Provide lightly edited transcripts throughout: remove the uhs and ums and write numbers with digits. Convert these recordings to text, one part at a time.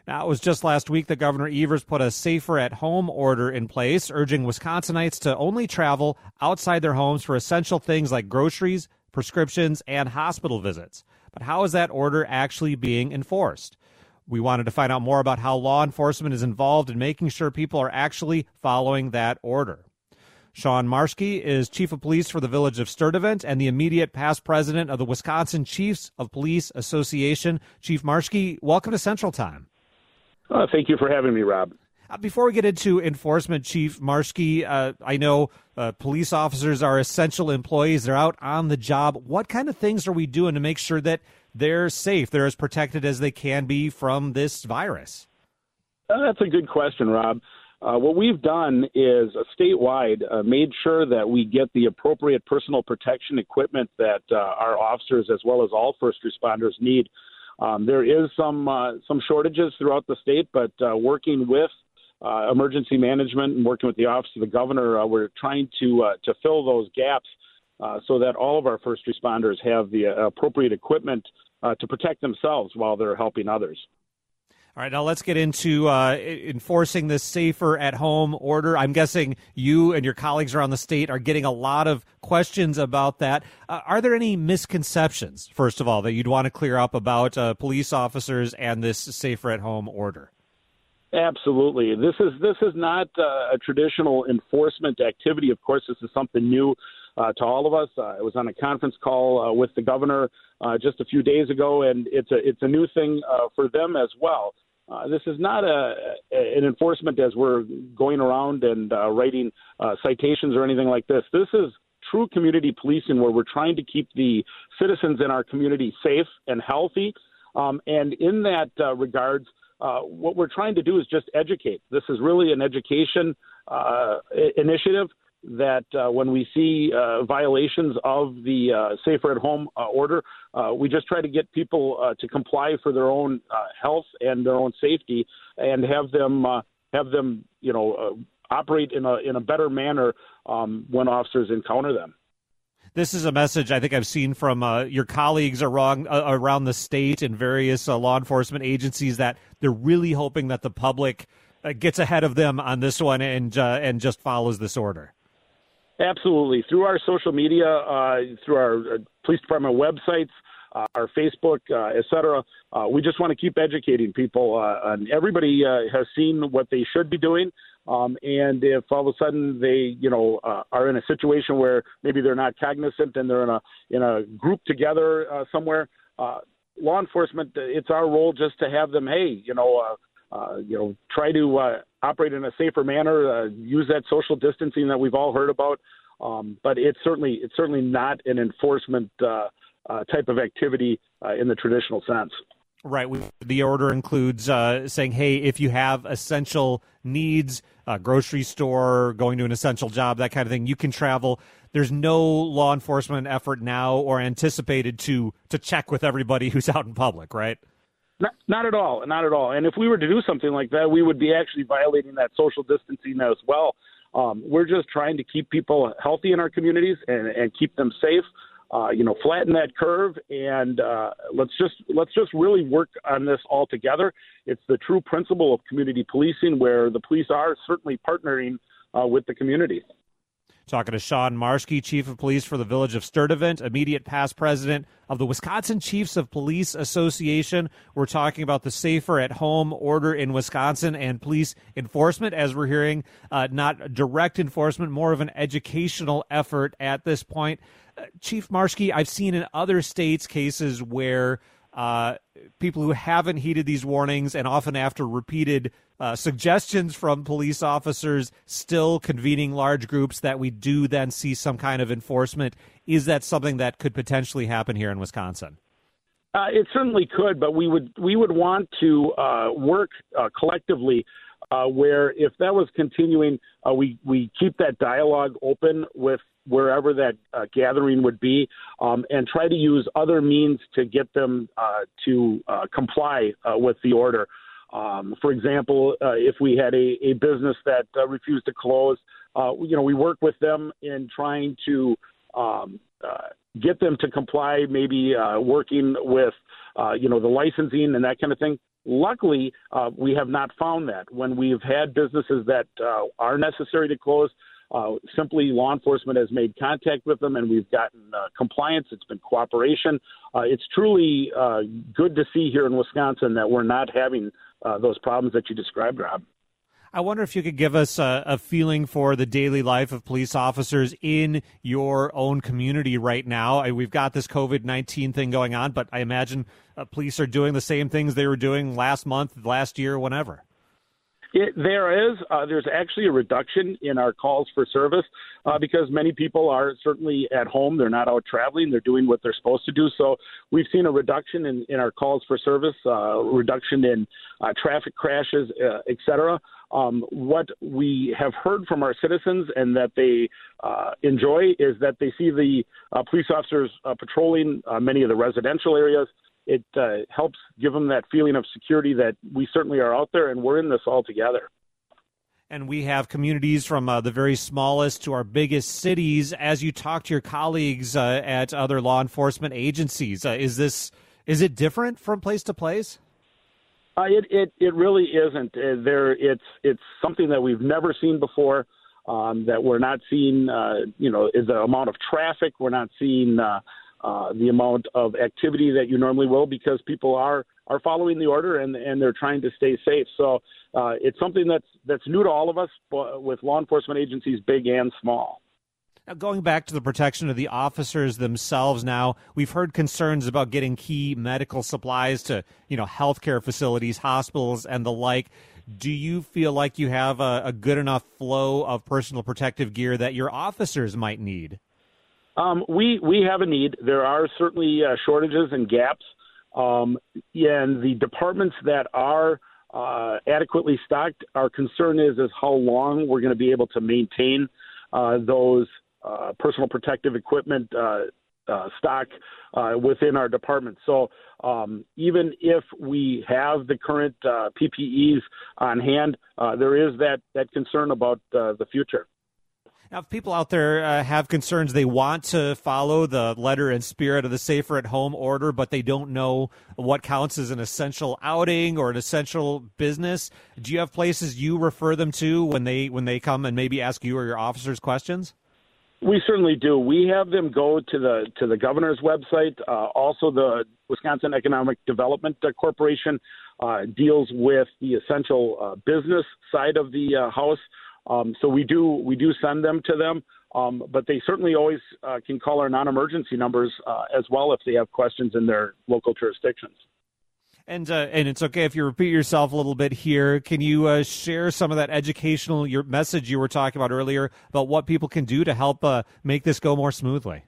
Now, it was just last week that Governor Evers put a safer at home order in place, urging Wisconsinites to only travel outside their homes for essential things like groceries, prescriptions, and hospital visits. But how is that order actually being enforced? We wanted to find out more about how law enforcement is involved in making sure people are actually following that order. Sean Marschke is Chief of Police for the Village of Sturtevant and the immediate past president of the Wisconsin Chiefs of Police Association. Chief Marschke, welcome to Central Time. Thank you for having me, Rob. Before we get into enforcement, Chief Marschke, I know police officers are essential employees. They're out on the job. What kind of things are we doing to make sure that they're safe, they're as protected as they can be from this virus? That's a good question, Rob. What we've done is statewide made sure that we get the appropriate personal protection equipment that our officers as well as all first responders need. There is some shortages throughout the state, but working with emergency management and working with the Office of the Governor, we're trying to fill those gaps so that all of our first responders have the appropriate equipment to protect themselves while they're helping others. All right, now let's get into enforcing this safer at home order. I'm guessing you and your colleagues around the state are getting a lot of questions about that. Are there any misconceptions, first of all, that you'd want to clear up about police officers and this safer at home order? Absolutely. This is not a traditional enforcement activity. Of course, this is something new to all of us. I was on a conference call with the governor just a few days ago, and it's a new thing for them as well. This is not an enforcement as we're going around and writing citations or anything like this. This is true community policing where we're trying to keep the citizens in our community safe and healthy. And in that regards, what we're trying to do is just educate. This is really an education initiative that when we see violations of the safer at home order, we just try to get people to comply for their own health and their own safety, and have them operate in a better manner when officers encounter them. This is a message I think I've seen from your colleagues around the state and various law enforcement agencies, that they're really hoping that the public gets ahead of them on this one and just follows this order. Absolutely. Through our social media, through our police department websites, our Facebook, et cetera, we just want to keep educating people. And everybody has seen what they should be doing. And if all of a sudden they, are in a situation where maybe they're not cognizant and they're in a group together somewhere, law enforcement, it's our role just to have them, try to operate in a safer manner, use that social distancing that we've all heard about. But it's certainly not an enforcement type of activity in the traditional sense. Right. The order includes saying, hey, if you have essential needs, grocery store, going to an essential job, that kind of thing, you can travel. There's no law enforcement effort now or anticipated to check with everybody who's out in public, right? Not at all. Not at all. And if we were to do something like that, we would be actually violating that social distancing as well. We're just trying to keep people healthy in our communities and keep them safe. Flatten that curve, and let's just really work on this all together. It's the true principle of community policing, where the police are certainly partnering with the community. Talking to Sean Marschke, Chief of Police for the Village of Sturtevant, immediate past president of the Wisconsin Chiefs of Police Association. We're talking about the safer at home order in Wisconsin and police enforcement, as we're hearing, not direct enforcement, more of an educational effort at this point. Chief Marschke, I've seen in other states cases where people who haven't heeded these warnings, and often after repeated suggestions from police officers, still convening large groups, that we do then see some kind of enforcement. Is that something that could potentially happen here in Wisconsin? It certainly could, but we would want to work collectively where if that was continuing, we keep that dialogue open with wherever that gathering would be, and try to use other means to get them to comply with the order. For example, if we had a business that refused to close, we work with them in trying to get them to comply, maybe working with, the licensing and that kind of thing. Luckily, we have not found that. When we've had businesses that are necessary to close, simply law enforcement has made contact with them, and we've gotten compliance. It's been cooperation. It's truly good to see here in Wisconsin that we're not having those problems that you described, Rob. I wonder if you could give us a feeling for the daily life of police officers in your own community right now. We've got this COVID-19 thing going on, but I imagine police are doing the same things they were doing last month, last year, whenever. There's actually a reduction in our calls for service because many people are certainly at home. They're not out traveling. They're doing what they're supposed to do. So we've seen a reduction in our calls for service, reduction in traffic crashes, et cetera. What we have heard from our citizens and that they enjoy is that they see the police officers patrolling many of the residential areas. It helps give them that feeling of security that we certainly are out there and we're in this all together. And we have communities from the very smallest to our biggest cities. As you talk to your colleagues at other law enforcement agencies, is it different from place to place? It really isn't. It's something that we've never seen before. That we're not seeing. Is the amount of traffic. We're not seeing the amount of activity that you normally will because people are following the order and they're trying to stay safe. So it's something that's new to all of us, with law enforcement agencies, big and small. Now, going back to the protection of the officers themselves now, we've heard concerns about getting key medical supplies to, healthcare facilities, hospitals, and the like. Do you feel like you have a good enough flow of personal protective gear that your officers might need? We have a need. There are certainly shortages and gaps. And the departments that are adequately stocked, our concern is how long we're going to be able to maintain those personal protective equipment stock within our department. So even if we have the current PPEs on hand, there is that concern about the future. Now, if people out there have concerns, they want to follow the letter and spirit of the Safer at Home order, but they don't know what counts as an essential outing or an essential business, do you have places you refer them to when they come and maybe ask you or your officers questions? We certainly do. We have them go to the governor's website. Also, the Wisconsin Economic Development Corporation deals with the essential business side of the house. So we do send them to them, but they certainly always can call our non-emergency numbers as well if they have questions in their local jurisdictions. And it's okay if you repeat yourself a little bit here. Can you share some of that your message you were talking about earlier about what people can do to help make this go more smoothly?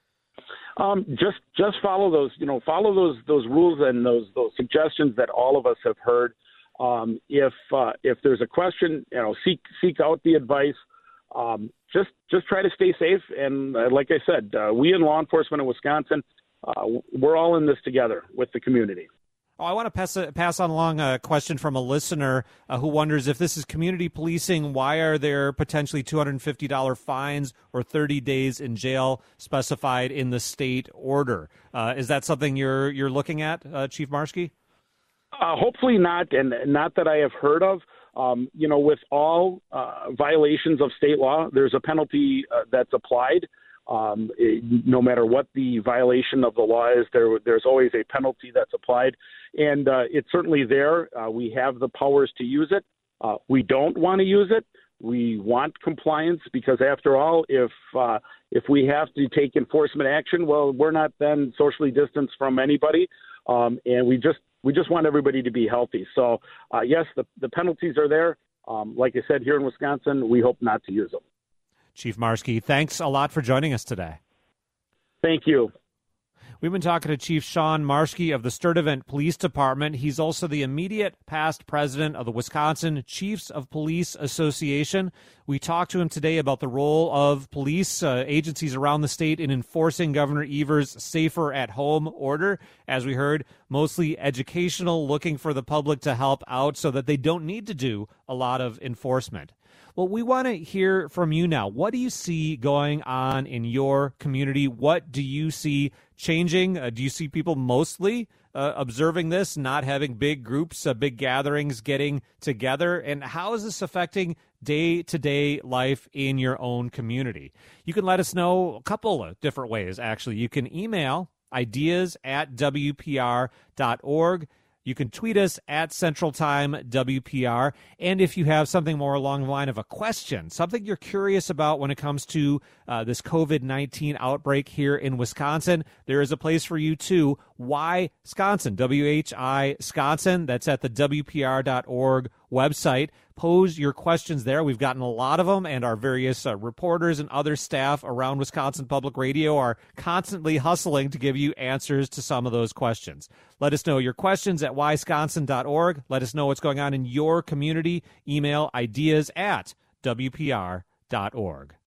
Just follow those rules and those suggestions that all of us have heard. If there's a question, seek out the advice. Just try to stay safe. And like I said, we in law enforcement in Wisconsin, we're all in this together with the community. I want to pass on along a question from a listener who wonders if this is community policing, why are there potentially $250 fines or 30 days in jail specified in the state order? Is that something you're looking at, Chief Marschke? Hopefully not, and not that I have heard of. With all violations of state law, there's a penalty that's applied. No matter what the violation of the law is, there's always a penalty that's applied. And it's certainly there. We have the powers to use it. We don't want to use it. We want compliance because, after all, if we have to take enforcement action, well, we're not then socially distanced from anybody. And we just want everybody to be healthy. So, yes, the penalties are there. Like I said, here in Wisconsin, we hope not to use them. Chief Marschke, thanks a lot for joining us today. Thank you. We've been talking to Chief Sean Marschke of the Sturtevant Police Department. He's also the immediate past president of the Wisconsin Chiefs of Police Association. We talked to him today about the role of police agencies around the state in enforcing Governor Evers' Safer at Home order. As we heard, mostly educational, looking for the public to help out so that they don't need to do a lot of enforcement. Well, we want to hear from you now. What do you see going on in your community? What do you see changing? Do you see people mostly observing this, not having big groups, big gatherings, getting together? And how is this affecting day-to-day life in your own community? You can let us know a couple of different ways, actually. You can email ideas@wpr.org. You can tweet us at Central Time WPR. And if you have something more along the line of a question, something you're curious about when it comes to this COVID-19 outbreak here in Wisconsin, there is a place for you too. Why Wisconsin? WHI Wisconsin. That's at the WPR.org website. Pose your questions there. We've gotten a lot of them, and our various reporters and other staff around Wisconsin Public Radio are constantly hustling to give you answers to some of those questions. Let us know your questions at wisconsin.org. Let us know what's going on in your community. Email ideas@wpr.org.